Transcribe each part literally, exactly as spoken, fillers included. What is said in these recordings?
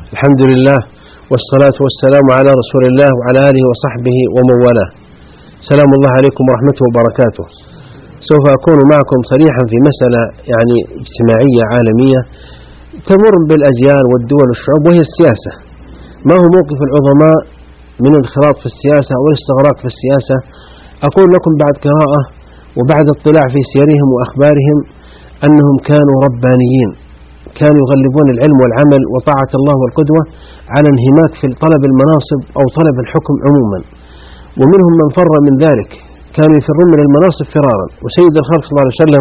الحمد لله والصلاة والسلام على رسول الله وعلى آله وصحبه ومن والاه. سلام الله عليكم ورحمته وبركاته. سوف أكون معكم صريحا في مسألة يعني اجتماعية عالمية تمر بالأجيال والدول والشعوب، وهي السياسة. ما هو موقف العظماء من الانخراط في السياسة والاستغراق في السياسة؟ أقول لكم بعد قراءة وبعد اطلاع في سيرهم وأخبارهم أنهم كانوا ربانيين، كانوا يغلبون العلم والعمل وطاعة الله والقدوة على انهماك في طلب المناصب أو طلب الحكم عموما، ومنهم من فر من ذلك، كانوا يفرون من المناصب فرارا. وسيد الخلق صلى الله عليه وسلم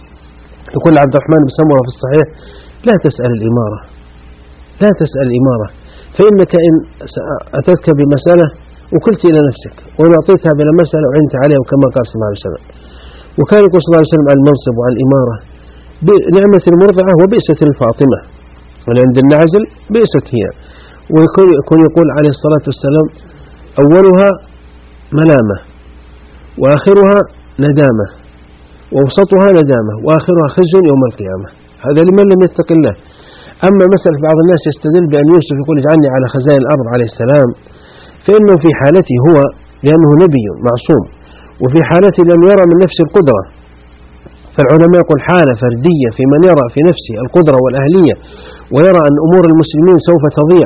يقول عبد الرحمن بن سمرة في الصحيح: لا تسأل الإمارة، لا تسأل الإمارة، فإنك إن أتتك بمسألة وكلت إلى نفسك، وإن أعطيتها بلا مسألة وعنت عليها، وكما قال صلى الله عليه وسلم. وكان يقول صلى الله عليه وسلم عن المنصب وعن الإمارة: بنعمة المرضعة وبئست الفاطمة، وعند النعزل بئست هي. ويكون يقول عليه الصلاة والسلام: أولها ملامة، وآخرها ندامة، ووسطها ندامة، وآخرها خزي يوم القيامة. هذا لمن لم يتق الله. أما مثل بعض الناس يستدل بأن يوسف يقول: اجعلني على خزائن الأرض عليه السلام، فإنه في حالته هو لأنه نبي معصوم، وفي حالته لأنه يرى من نفسه القدرة. فالعلماء يقول حالة فردية في من يرى في نفسه القدرة والأهلية، ويرى أن أمور المسلمين سوف تضيع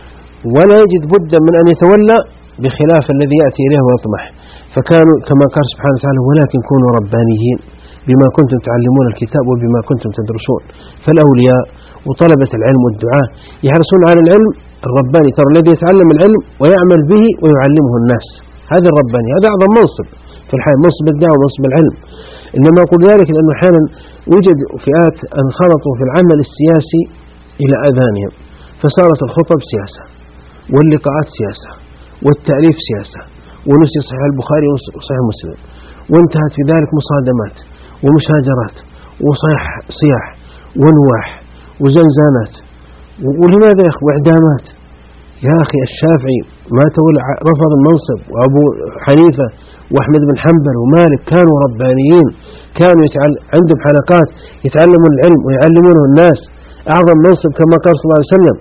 ولا يجد بدا من أن يتولى، بخلاف الذي يأتي إليه ويطمح. فكانوا كما قال سبحانه وتعالى: ولكن كونوا ربانيين بما كنتم تعلمون الكتاب وبما كنتم تدرسون. فالأولياء وطلبة العلم والدعاء يحرصون على العلم الرباني. ترى الذي يتعلم العلم ويعمل به ويعلمه الناس، هذا الرباني، هذا أعظم منصب في الحياة، منصب الدعوة ومنصب العلم. إنما أقول ذلك لأنه أحيانا وجد فئات انخرطوا في العمل السياسي إلى أذانهم، فصارت الخطب سياسة، واللقاءات سياسة، والتأليف سياسة، ونسي صحيح البخاري وصحيح مسلم، وانتهت في ذلك مصادمات ومشاجرات وصيح صياح ونواح وزنزانات. ولماذا يا أخي؟ وإعدامات. يا أخي الشافعي ما تولى رفض المنصب، وأبو حنيفة وأحمد بن حنبل ومالك كانوا ربانيين، كانوا يتعلم عندهم حلقات يتعلمون العلم ويعلمونه الناس. أعظم منصب كما قال صلى الله عليه وسلم: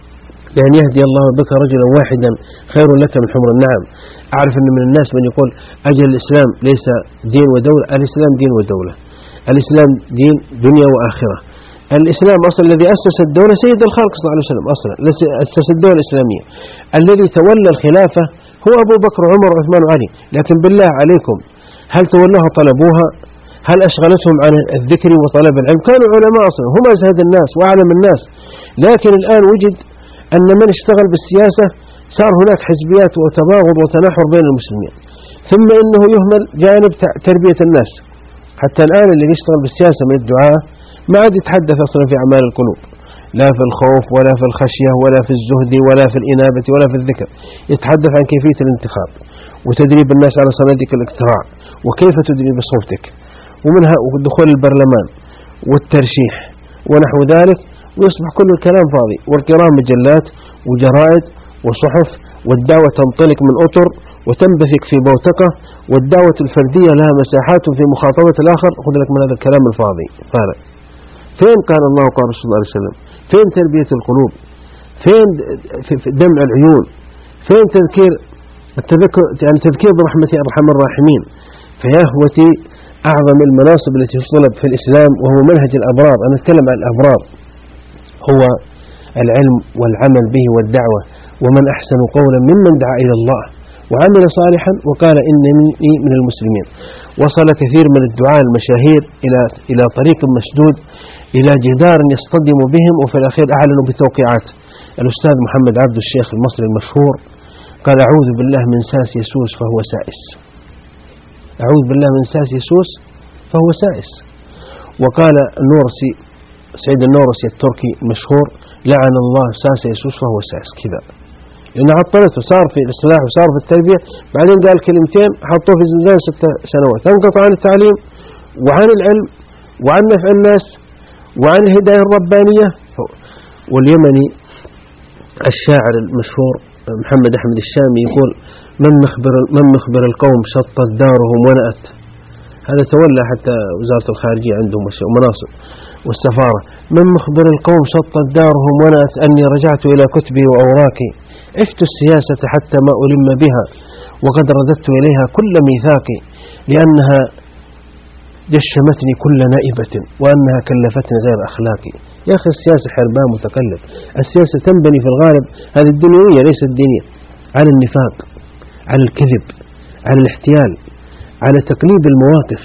لأن يهدي الله بك رجلا واحدا خير لك من حمر النعم. أعرف أن من الناس من يقول: أجل الإسلام ليس دين ودولة. الإسلام دين ودولة، الإسلام دين دنيا وآخرة. الإسلام أصلا الذي أسس الدولة سيد الخلق صلى الله عليه وسلم، أصلا أسس الدولة الإسلامية. الذي تولى الخلافة هو أبو بكر وعمر وعثمان وعلي. لكن بالله عليكم، هل تولوها طلبوها؟ هل أشغلتهم عن الذكر وطلب العلم؟ كانوا علماء أصلا، هم أزهد الناس وأعلم الناس. لكن الآن وجد أن من اشتغل بالسياسة صار هناك حزبيات وتباغض وتناحر بين المسلمين، ثم إنه يهمل جانب تربية الناس. حتى الآن اللي يشتغل بالسياسة من الدعاء ما عاد يتحدث أصلا في أعمال القلوب، لا في الخوف ولا في الخشية ولا في الزهد ولا في الإنابة ولا في الذكر. يتحدث عن كيفية الانتخاب وتدريب الناس على صناديق الاقتراع، وكيف تدري بصوتك، ومنها دخول البرلمان والترشيح ونحو ذلك. ويصبح كل الكلام فاضي، والقراءة مجلات وجرائد وصحف، والدعوة تنطلق من أطر وتنبثق في بوتقة، والدعوة الفردية لها مساحات في مخاطبة الآخر. خذ لك من هذا الكلام الفاضي فارغ. فين قال الله وقال رسول الله صلى الله عليه وسلم؟ فين تربية القلوب؟ فين دمع العيون؟ فين تذكير التذكر يعني تذكير برحمة أرحم الراحمين؟ فيا أخوتي، أعظم المناصب التي تطلب في الإسلام وهو منهج الأبرار، أنا أتكلم عن الأبرار، هو العلم والعمل به والدعوة. ومن أحسن قولا ممن دعا إلى الله وعمل صالحا وقال إنني من المسلمين. وصل كثير من الدعاء المشاهير إلى إلى طريق مسدود، إلى جدار يصطدم بهم، وفي الأخير أعلنوا بتوقيعات. الأستاذ محمد عبد الشيخ المصري المشهور قال: أعوذ بالله من ساس يسوس فهو سائس. أعوذ بالله من ساس يسوس فهو سائس. وقال النورسي سعيد النورسي التركي المشهور: لعن الله ساس يسوس فهو سائس. كذا لأنه عطلته، صار في الإصلاح وصار في التربية، بعدين قال كلمتين حطوه في زنزان ست سنوات، انقطع عن التعليم وعن العلم وعن نفع الناس وعن الهداية الربانية. واليمني الشاعر المشهور محمد أحمد الشامي يقول: من مخبر, من مخبر القوم شطت دارهم ونأت، هذا تولى حتى وزارة الخارجية عندهم ومناصب والسفارة. من مخبر القوم شطت دارهم ونأت أني رجعت إلى كتبي وأوراقي، عشت السياسة حتى ما ألم بها وقد رددت إليها كل ميثاقي، لأنها جشمتني كل نائبة وأنها كلفتني غير أخلاقي. يا أخي السياسة حربان متقلب، السياسة تنبني في الغالب هذه الدنيوية ليست الدينية على النفاق، على الكذب، على الاحتيال، على تقليب المواقف،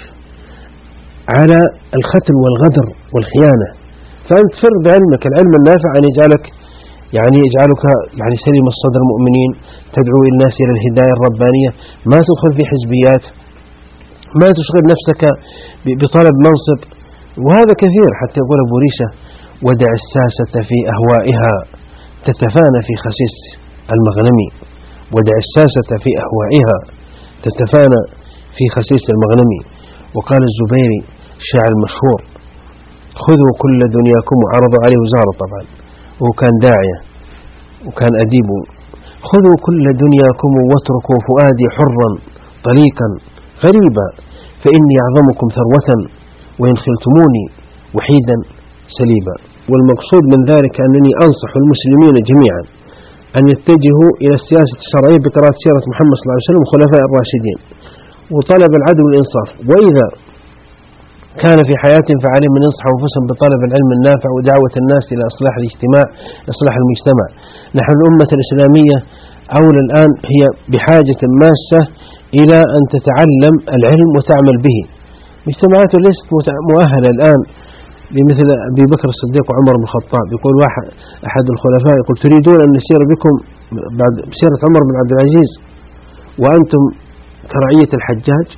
على الختل والغدر والخيانة. فأنت فر بعلمك، العلم النافع أن يجعلك يعني يجعلك يعني سليم الصدر المؤمنين، تدعو الناس إلى الهداية الربانية، ما تدخل في حزبيات، ما تشغل نفسك بطلب منصب. وهذا كثير، حتى يقول أبو ريشة: ودع الساسة في أهوائها تتفانى في خسيس المغنم. ودع الساسة في أهوائها تتفانى في خسيس المغنم. وقال الزبيري الشاعر المشهور: خذوا كل دنياكم، وعرضوا عليه وزارة طبعا، وهو كان داعية وكان أديب: خذوا كل دنياكم واتركوا فؤادي حرا طليقا غريبا، فإني أعظمكم ثروة وإن خلتموني وحيدا سليبا. والمقصود من ذلك أنني أنصح المسلمين جميعا أن يتجهوا إلى السياسة الشرعية بقراءة سيرة محمد صلى الله عليه وسلم وخلفاء الراشدين وطلب العدل والإنصاف. وإذا كان في حياتهم فعليهم من ينصحوا أنفسهم بطلب العلم النافع ودعوة الناس إلى إصلاح الاجتماع إصلاح المجتمع. نحن الأمة الإسلامية أولى الآن هي بحاجة ماسة إلى أن تتعلم العلم وتعمل به. مجتمعاته ليست مؤهلة الآن لمثل أبي بكر الصديق وعمر بن الخطاب. يقول واحد أحد الخلفاء يقول: تريدون أن نسير بكم بعد سيرة عمر بن عبد العزيز وأنتم كرعية الحجاج؟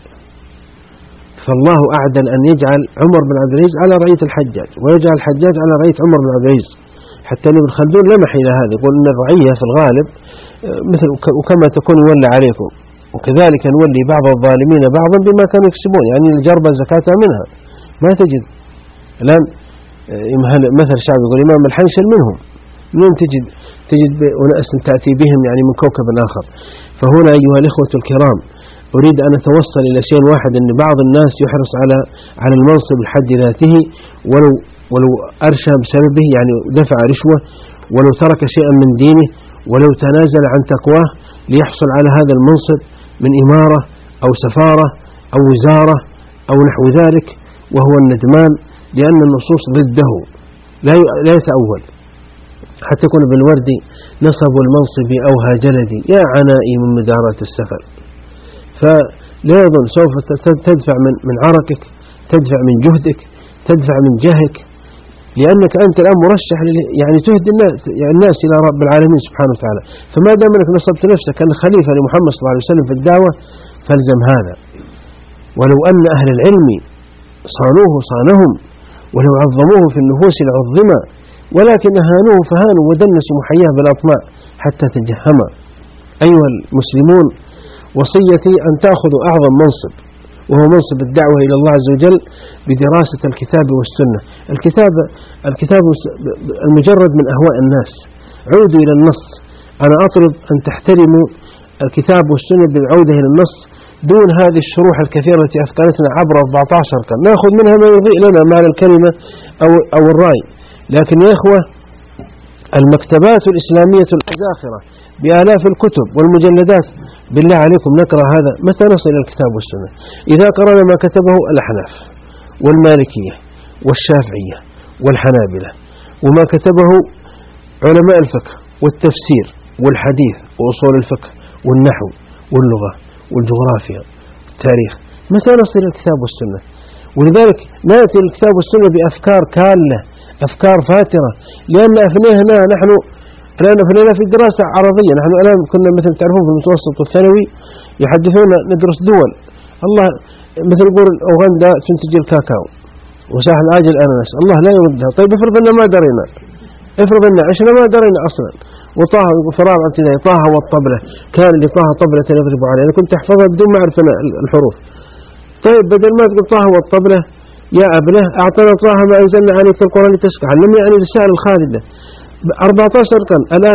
فالله أعدل أن يجعل عمر بن عبد العزيز على رعية الحجاج ويجعل الحجاج على رعية عمر بن عبد العزيز. حتى ابن خلدون لمح إلى هذا، يقول أن الرعية في الغالب مثل وكما تكون يولى عليكم، وكذلك نولي بعض الظالمين بعضا بما كانوا يكسبون. يعني الجربة زكاة منها. ما تجد الآن مثل شعب يقول إمام الحنشل منهم، منهم تجد تجد أناس تأتي بهم يعني من كوكب آخر. فهنا أيها الإخوة الكرام أريد أن أتوصل إلى شيء واحد، أن بعض الناس يحرص على على المنصب الحد ذاته ولو ولو أرشى بسببه، يعني دفع رشوة، ولو ترك شيئا من دينه، ولو تنازل عن تقواه ليحصل على هذا المنصب من إمارة أو سفارة أو وزارة أو نحو ذلك، وهو الندمان، لأن النصوص ضده. لا لا يتأول. حتى يكون بالوردي: نصب المنصب أوهى جلدي يا عنائي من مدارات السفر. فلا يظن سوف تدفع من من عرقك، تدفع من جهدك، تدفع من جهك، لأنك أنت الآن مرشح يعني تهدي الناس, يعني الناس إلى رب العالمين سبحانه وتعالى. فما دام أنك نصبت نفسك كخليفة لمحمد صلى الله عليه وسلم في الدعوة فالزم هذا. ولو أن أهل العلم صانوه صانهم، ولو عظموه في النفوس العظمى، ولكن أهانوه فهانوا ودنسوا محياه بالأطماع حتى تجهما. أيها المسلمون، وصيتي أن تأخذوا أعظم منصب، وهو منصب الدعوة إلى الله عز وجل بدراسة الكتاب والسنة. الكتاب الكتاب المجرد من أهواء الناس. عودوا إلى النص. أنا أطلب أن تحترموا الكتاب والسنة بالعودة إلى النص دون هذه الشروح الكثيرة التي أثقلتنا عبر أربعة عشر قرن. نأخذ منها ما يضيء لنا معنى الكلمة أو أو الرأي. لكن يا إخوة، المكتبات الإسلامية الزاخرة بآلاف الكتب والمجلدات، بالله عليكم نقرأ هذا. متى نصل إلى الكتاب والسنة؟ إذا قرأنا ما كتبه الأحناف والمالكية والشافعية والحنابلة، وما كتبه علماء الفقه والتفسير والحديث وأصول الفقه والنحو واللغة والجغرافيا والتاريخ، متى نصل إلى الكتاب والسنة؟ ولذلك نأتي الكتاب والسنة بأفكار كالة، أفكار فاترة، لأن أفنينا نحن الآن أفنينا في دراسة عربية. نحن الآن كنا مثل تعرفون في المتوسط والثانوي يحدثون ندرس دول الله، مثل يقول أوغندا تنتج الكاكاو وساحل العاجل الأناناس، الله لا يردها. طيب افرض أننا ما درينا، افرض أننا عشنا ما درينا أصلا. وطه في رابعة ابتدائي: طه والطبلة كان لطه طبلة يضرب عليها. أنا كنت أحفظها بدون ما أعرف الحروف. طيب بدل ما تقول طه والطبلة يا أبله أعطنا طه ما أنزلنا عليك القرآن لتشقى، علمني عن الرسالة الخالدة. أربعة عشر قرن الآن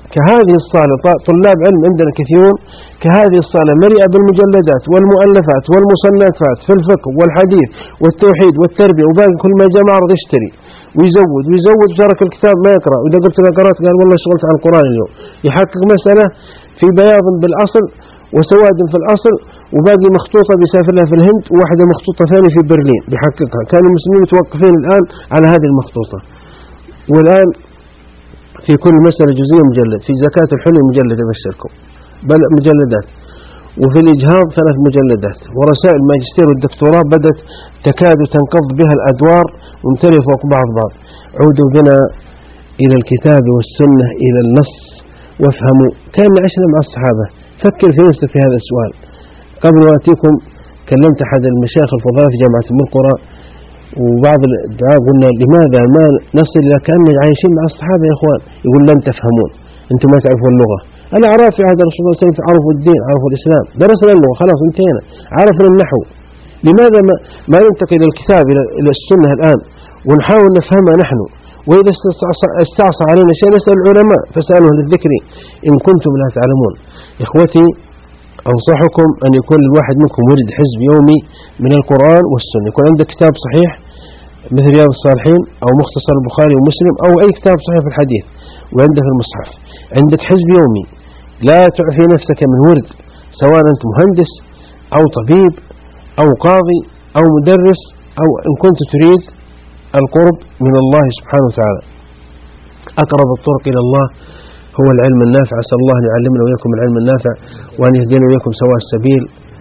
كهذه الصالة طلاب علم عندنا كثيرون كهذه الصالة مليئة بالمجلدات والمؤلفات والمصنفات في الفقه والحديث والتوحيد والتربية وباقي كل ما جاء معرض يشتري ويزود ويزود وترك الكتاب ما يقرأ، وإذا قلت له قرأت قال والله شغلت عن القرآن اليوم. يحقق مسألة في بياض بالأصل وسواد في الأصل وباقي مخطوطة بيسافر لها في الهند وواحدة مخطوطة ثانية في برلين بيحققها. كانوا المسلمين متوقفين الآن على هذه المخطوطة، والآن في كل مسألة جزئية مجلد، في زكاة الحلي مجلد أبشركم بل مجلدات، وفي الإجهاض ثلاث مجلدات، ورسائل الماجستير والدكتوراه بدت تكاد تنقض بها الأدوار ومتلف فوق بعض بعض. عودوا بنا إلى الكتاب والسنة إلى النص وافهموا. كان عشنا مع الصحابة. فكر في نفسك في هذا السؤال. قبل واتيكم كلمت أحد المشايخ الفضلاء في جامعة أم القرى، وبعض الدعاء قلنا لماذا ما نصل إلى كأننا عايشين مع الصحابة يا إخوان؟ يقول لن تفهمون، أنتم ما تعرفون اللغة. الأعراب في عهد الرسول صلى الله عليه وسلم عرفوا الدين، عرفوا الإسلام، درسنا اللغة خلاص انتهينا، عرفنا النحو. لماذا ما, ما ننتقل إلى الكتاب إلى السنة الآن ونحاول نفهمها نحن؟ وإذا استعصى علينا شيء نسأل العلماء فسألوا للذكر إن كنتم لا تعلمون. إخوتي أنصحكم أن يكون الواحد منكم ورد حزب يومي من القرآن والسنة، يكون عندك كتاب صحيح مثل رياض الصالحين أو مختصر البخاري ومسلم أو أي كتاب صحيح في الحديث وعندك في المصحف، عندك حزب يومي. لا تعفي نفسك من ورد، سواء أنت مهندس أو طبيب أو قاضي أو مدرس، أو إن كنت تريد القرب من الله سبحانه وتعالى. أقرب الطرق إلى الله هو العلم النافع. أسأل الله أن يعلمنا وإياكم العلم النافع وأن يهدينا وإياكم سواء السبيل.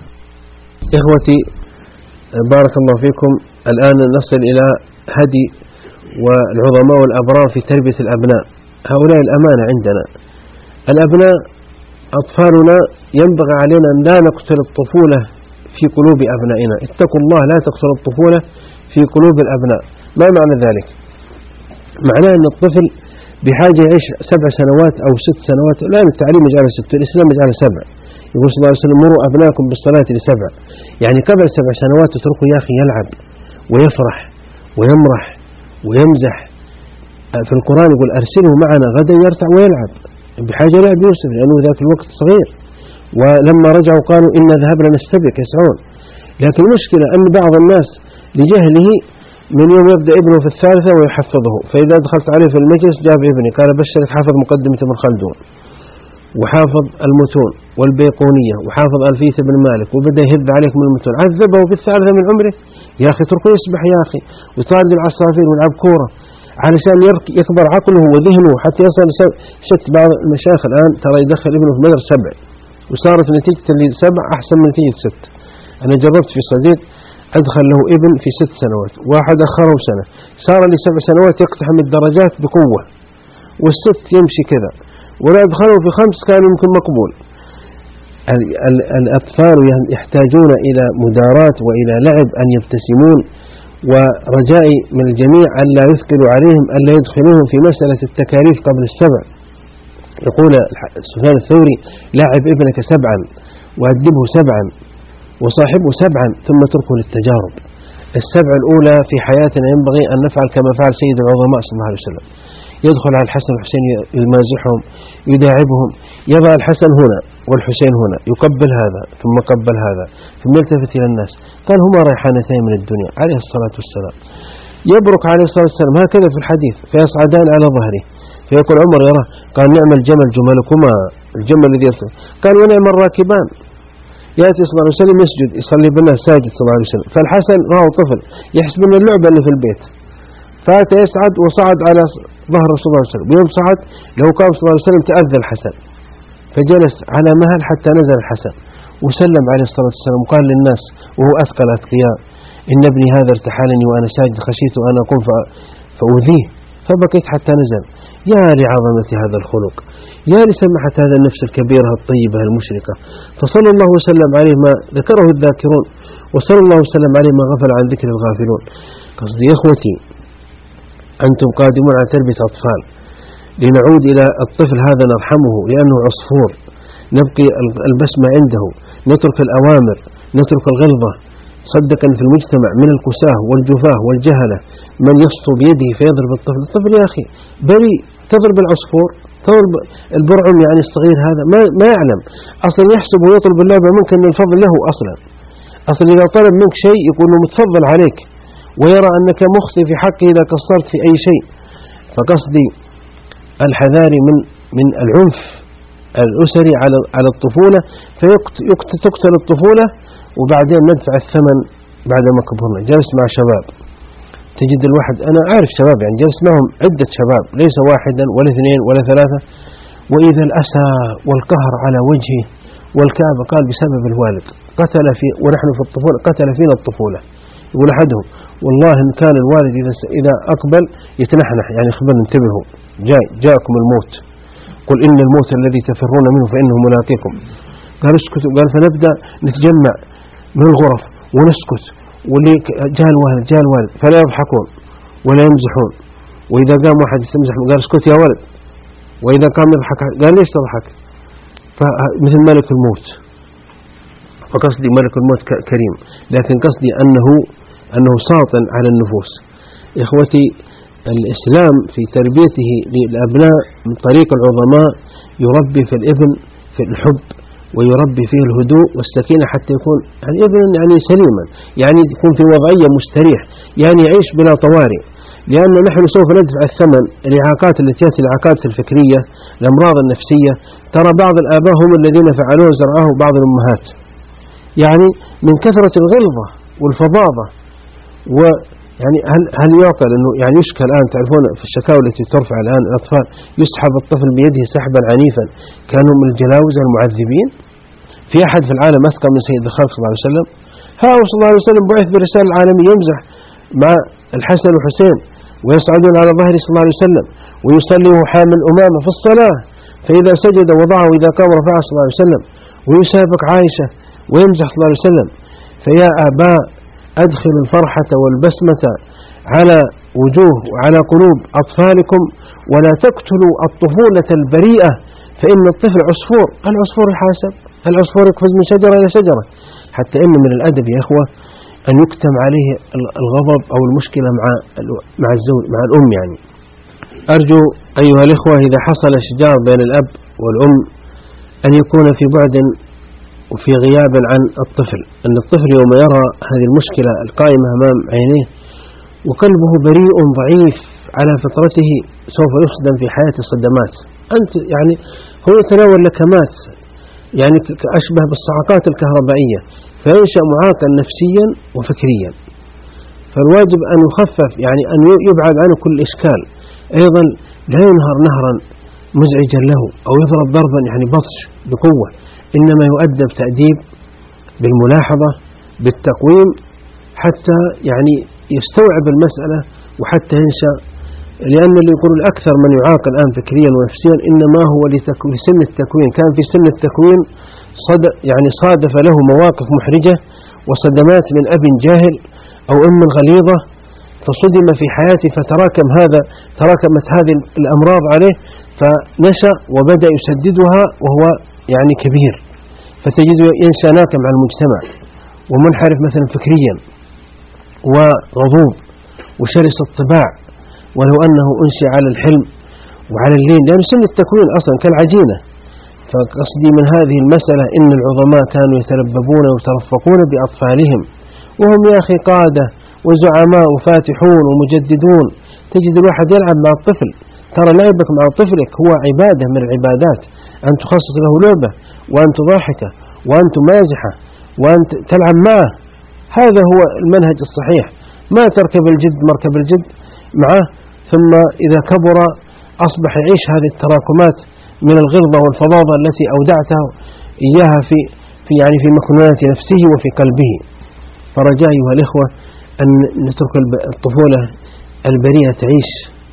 إخوتي بارك الله فيكم، الآن نصل إلى هدي والعظماء والأبرار في تربية الأبناء. هؤلاء الأمانة عندنا. الأبناء أطفالنا ينبغي علينا أن لا نقتل الطفولة في قلوب أبنائنا. اتقوا الله، لا تقتل الطفولة في قلوب الأبناء. ما معنى ذلك؟ معناه أن الطفل بحاجة يعيش سبع سنوات أو ست سنوات. الآن التعليم يجعل ست، الإسلام يجعل سبع. يقول صلى الله عليه وسلم مروا أبناءكم بالصلاة لسبع. يعني قبل سبع سنوات تتركوا يا أخي يلعب ويفرح ويمرح ويمزح. في القرآن يقول أرسله معنا غدا يرتع ويلعب. بحاجة لعب يوسف لأنه ذاك الوقت صغير. ولما رجعوا قالوا إن ذهبنا نستبق يسعون. لكن المشكلة أن بعض الناس لجهله من يوم يبدأ ابنه في الثالثة ويحفظه، فإذا دخلت عليه في المجلس جاب ابني قال بشرك حافظ مقدمة ابن خلدون وحافظ المتون والبيقونية وحافظ ألفية بن مالك وبدأ يهب عليك من المتون. عذبه في الثالثة من عمره. يا أخي اتركه يسبح يا أخي ويطارد العصافير ويلعب كورة علشان يكبر عقله وذهنه حتى يصل. شفت بعض المشايخ الآن ترى يدخل ابنه في مدرسة سبع وصارت نتيجة اللي سبع أحسن من نتيجة ست. أنا جربت في صديق أدخل له ابن في ست سنوات، واحد أخره سنة، صار لي سبع سنوات يقتحم الدرجات بقوة، والست يمشي كذا، ولا أدخله في خمس كان يمكن مقبول. الأطفال يحتاجون إلى مدارات وإلى لعب، أن يبتسمون، ورجائي من الجميع أن لا يثقلوا عليهم، أن لا يدخلوهم في مسألة التكاليف قبل السبع. يقول سفيان الثوري لاعب ابنك سبعا وأدبه سبعا وصاحبه سبعا ثم تركه للتجارب. السبع الأولى في حياتنا ينبغي أن نفعل كما فعل سيد العظماء صلى الله عليه وسلم. يدخل على الحسن والحسين يمازحهم يداعبهم، يضع الحسن هنا والحسين هنا، يقبل هذا ثم قبل هذا ثم يلتفت إلى الناس قال هما ريحانتين من الدنيا عليه الصلاة والسلام. يبرك عليه الصلاة والسلام هكذا في الحديث فيصعدان على ظهره فيقول عمر يراه قال نعم الجمل جملكما، الجمل الذي يرسل. قال ونعم الراكبان. يأتي صلى الله عليه وسلم يسجد يصلي بالناس ساجد صلى الله عليه وسلم، فالحسن وهو طفل يحسب من اللعبة اللي في البيت، فأتى يسعد وصعد على ظهر رسول الله صلى الله عليه وسلم، ويوم صعد لو كان صلى الله عليه وسلم تأذى الحسن فجلس على مهل حتى نزل الحسن وسلم عليه الصلاة والسلام وقال للناس وهو أثقل أتقياء إن ابني هذا ارتحلني وأنا ساجد خشيت أن أقوم فأوذيه، فبكيت حتى نزل. يا لعظمة هذا الخلق، يا لسمحة هذا النفس الكبيرة الطيبة المشرقة. فصلى الله وسلم عليه ما ذكره الذاكرون وصلى الله وسلم عليه ما غفل عن ذكر الغافلون. قصدي يا إخوتي أنتم قادمون على تربية أطفال، لنعود إلى الطفل هذا نرحمه لأنه عصفور، نبقي البسمة عنده، نترك الأوامر، نترك الغلظة. صدق أن في المجتمع من الكساه والجفاه والجهلة من يسطو بيده فيضرب الطفل. الطفل يا أخي بريء، تضرب العصفور البرعم يعني الصغير هذا ما ما يعلم أصلا، يحسب ويطلب اللعبة منك أن الفضل له أصلا. أصلا إذا طلب منك شيء يقول له متفضل عليك، ويرى أنك مخطئ في حقه إذا قصرت في أي شيء. فقصدي الحذار من من العنف الأسري على على الطفولة، فتقتل الطفولة وبعدين ندفع الثمن بعد ما كبرنا. جلست مع شباب، تجد الواحد، أنا عارف شباب يعني جلست معهم عدة شباب، ليس واحدا ولا اثنين ولا ثلاثة، وإذا الأسى والقهر على وجهه والكآبة، قال بسبب الوالد قتل في ونحن في الطفولة قتل فينا الطفولة. يقول أحدهم والله إن كان الوالد إذا إذا أقبل يتنحنح، يعني خبر انتبهوا جاي جاءكم الموت، قل إن الموت الذي تفرون منه فإنه ملاقيكم. قال اسكتوا، قال فنبدأ نتجمع من الغرف ونسكت، واللي جاء الوالد جاء الوالد فلا يضحكون ولا يمزحون، وإذا قام واحد يمزح قال اسكت يا ولد، وإذا قام يضحك قال ليش تضحك، فمثل ملك الموت. فقصدي ملك الموت كريم، لكن قصدي أنه أنه ساطع على النفوس. إخوتي، الإسلام في تربيته للأبناء من طريق العظماء يربي في الابن في الحب، ويربي فيه الهدوء والسكينة، حتى يكون يعني ابن يعني سليما، يعني يكون في وضعية مستريح، يعني يعيش بلا طوارئ. لأن نحن سوف ندفع الثمن. الإعاقات التي تأتي، الإعاقات الفكرية، الأمراض النفسية، ترى بعض الآباء هم الذين فعلوه زرعه بعض الأمهات، يعني من كثرة الغلظة والفظاظة. ويعني هل هل يعقل أنه يعني يشكى الآن، تعرفون في الشكاوى التي ترفع الآن الأطفال يسحب الطفل بيده سحبا عنيفا كانوا من الجلاوزة المعذبين. في أحد في العالم أثقل من سيد الخلق صلى الله عليه وسلم؟ ها صلى الله عليه وسلم بعث برسالة العالمية، يمزح مع الحسن والحسين ويصعدون على ظهر صلى الله عليه وسلم، ويصلي حامل أمامه في الصلاة، فإذا سجد وضعه وإذا قام رفعه صلى الله عليه وسلم، ويسابق عائشة ويمزح صلى الله عليه وسلم. فيا آباء أدخلوا الفرحة والبسمة على وجوه وعلى قلوب أطفالكم، ولا تقتلوا الطفولة البريئة، فإن الطفل عصفور، العصفور يحاسب، العصفور يقفز من شجرة إلى شجرة. حتى إن من الأدب يا إخوة أن يكتم عليه الغضب أو المشكلة مع مع الزوج مع الأم. يعني أرجو أيها الإخوة إذا حصل شجار بين الأب والأم أن يكون في بعد وفي غياب عن الطفل، أن الطفل يوم يرى هذه المشكلة القائمة أمام عينيه وقلبه بريء ضعيف على فطرته سوف يصدم في حياة الصدمات. أنت يعني هو يتناول لكمات يعني أشبه بالصعقات الكهربائية، فينشأ معاقا نفسيا وفكريا. فالواجب أن يخفف، يعني أن يبعد عنه كل إشكال. أيضا لا ينهر نهرا مزعجا له أو يضرب ضربا يعني بطش بقوة، إنما يؤدب تأديب بالملاحظة بالتقويم، حتى يعني يستوعب المسألة وحتى ينشأ. لأن اللي يقول الأكثر من يعاق الآن فكريا ونفسيا إنما هو لسن التكوين، كان في سن التكوين صد يعني صادف له مواقف محرجة وصدمات من أب جاهل أو أم غليظة، فصدم في حياته، فتراكم هذا تراكمت هذه الأمراض عليه، فنشأ وبدأ يسددها وهو يعني كبير، فتجده ينشأ ناقم على المجتمع ومنحرف مثلا فكريا وغضوب وشرس الطباع، ولو أنه أنشئ على الحلم وعلى اللين، لأن سن التكوين أصلا كالعجينة. فقصدي من هذه المسألة إن العظماء كانوا يتلببون ويترفقون بأطفالهم، وهم يا أخي قادة وزعماء وفاتحون ومجددون. تجد الواحد يلعب مع الطفل، ترى لعبك مع طفلك هو عبادة من العبادات، أن تخصص له لعبة وأن تضاحكه وأن تمازحه وأن تلعب معه. هذا هو المنهج الصحيح، ما تركب الجد مركب الجد معه، ثم إذا كبر أصبح يعيش هذه التراكمات من الغلظة والفظاظة التي أودعته إياها في في يعني في مكنونات نفسه وفي قلبه. فرجاء أيها الإخوة أن نترك الطفولة البريئة تعيش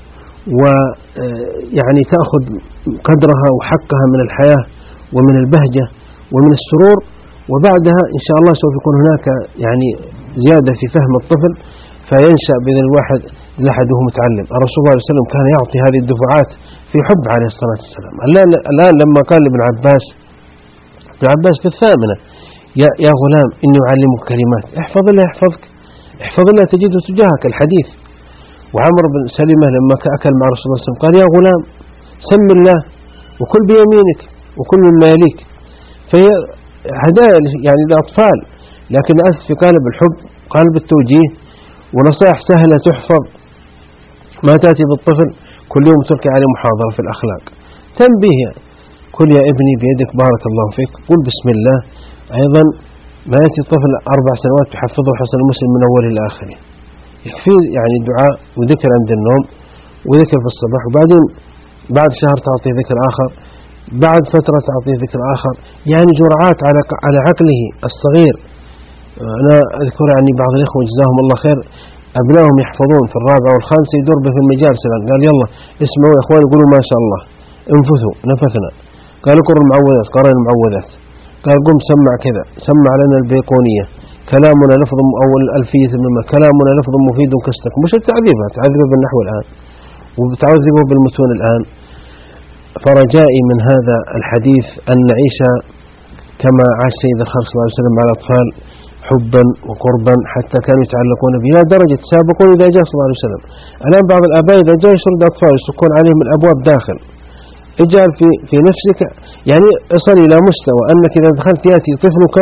ويعني تأخذ قدرها وحقها من الحياة ومن البهجة ومن السرور، وبعدها إن شاء الله سوف يكون هناك يعني زيادة في فهم الطفل، فينشأ بإذن الواحد لحده متعلم. الرسول صلى الله عليه وسلم كان يعطي هذه الدفعات في حب عليه الصلاة والسلام. الآن لما قال لابن عباس ابن عباس في الثامنة يا, يا غلام إني أعلمك كلمات احفظ الله يحفظك، احفظ الله تجده تجاهك الحديث. وعمر بن سلمة لما أكل مع رسول الله صلى الله عليه وسلم قال يا غلام سم الله وكل بيمينك وكل مما يليك. فهي هدايا يعني للأطفال، لكن للأسف في قالب الحب، قالب التوجيه، ونصائح سهلة تحفظ، ما تأتي بالطفل كل يوم تلقي عليه محاضرة في الأخلاق، تنبيه، قل يا ابني بيدك بارك الله فيك، قل بسم الله. أيضا ما يأتي الطفل أربع سنوات تحفظه حسن المسلم من أوله إلى آخره، يكفي يعني دعاء وذكر عند النوم وذكر في الصباح، وبعدين بعد شهر تعطيه ذكر آخر، بعد فترة تعطيه ذكر آخر، يعني جرعات على على عقله الصغير. أنا أذكر يعني بعض الإخوة جزاهم الله خير أبنائهم يحفظون في الرابعة والخامسة، يدور به في المجالس الآن، قال يلا اسمعوا يا إخوان يقولوا ما شاء الله، انفثوا نفثنا، قال اقرأوا المعوذات، قرأنا المعوذات، قال قم سمع كذا، سمع لنا البيقونية، كلامنا لفظ أو الألفية منما كلامنا لفظ مفيد كستك، مش التعذيبها، تعذبه بالنحو الآن وبتعذبه بالمتون الآن. فرجائي من هذا الحديث أن نعيش كما عاش سيد الخلق صلى الله عليه وسلم مع الأطفال، حبا وقربا، حتى كانوا يتعلقون به إلى درجة سابقون إذا جاء صلى الله عليه وسلم. الآن بعض الآباء إذا جاء يشرد أطفال يسكون عليهم الأبواب داخل، اجعل في في نفسك يعني اصل إلى مستوى أنك إذا دخلت يأتي طفلك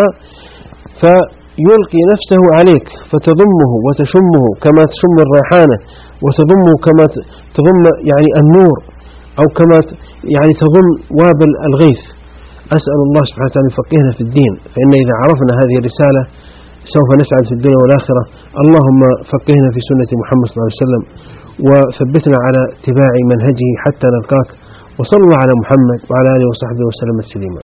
فيلقي نفسه عليك فتضمه وتشمه كما تشم الريحانة، وتضمه كما تضم يعني النور، أو كما يعني تضم وابل الغيث. أسأل الله سبحانه وتعالى يفقهنا في الدين، فإن إذا عرفنا هذه الرسالة سوف نسعد في الدنيا والآخرة. اللهم فقهنا في سنة محمد صلى الله عليه وسلم، وثبتنا على اتباع منهجه حتى نلقاك، وصلى الله على محمد وعلى آله وصحبه وسلم تسليما.